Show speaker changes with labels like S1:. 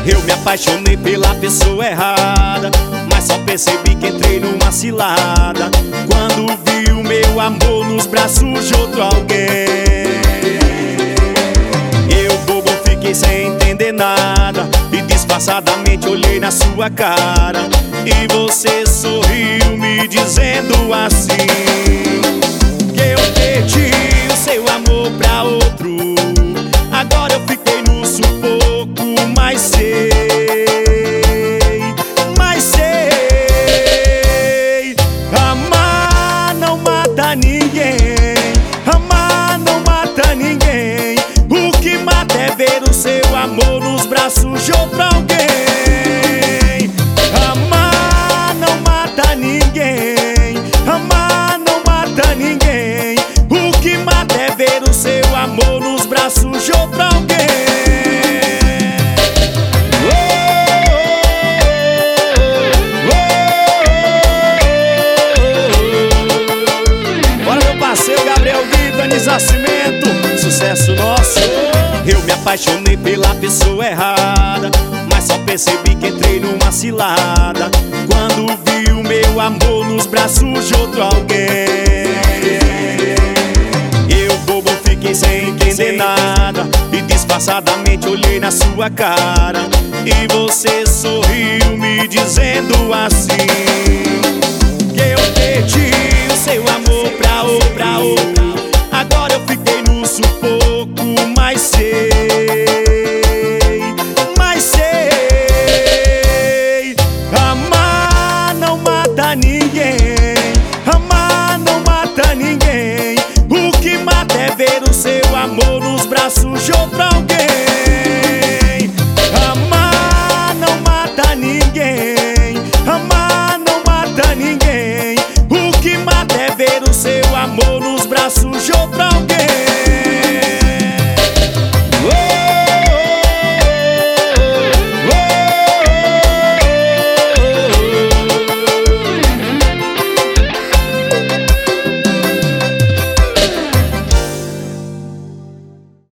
S1: Eu me apaixonei pela pessoa errada, mas só percebi que entrei numa cilada quando vi o meu amor nos braços de outro alguém. Eu bobo fiquei sem entender nada e disfarçadamente olhei na sua cara, e você sorriu me dizendo assim: que eu perdi o seu amor pra outro. Agora eu fiquei no sufoco, mas sei, amar não mata ninguém, amar não mata ninguém. O que mata é ver o seu amor nos braços de outro alguém. Amar não mata ninguém, amar não mata ninguém. O que mata é ver o seu amor nos braços de outro alguém. Bora, meu parceiro Gabriel Vitor, Nascimento, sucesso nosso. Eu me apaixonei pela pessoa errada, mas só percebi que entrei numa cilada quando vi o meu amor nos braços de outro alguém. Eu bobo fiquei sem entender nada e disfarçadamente olhei na sua cara, e você sorriu me dizendo assim: que eu perdi o seu amor pra outra. Agora eu fiquei no sufoco, mas sei, amar não mata ninguém, amar não mata ninguém. O que mata é ver o seu amor nos braços de outra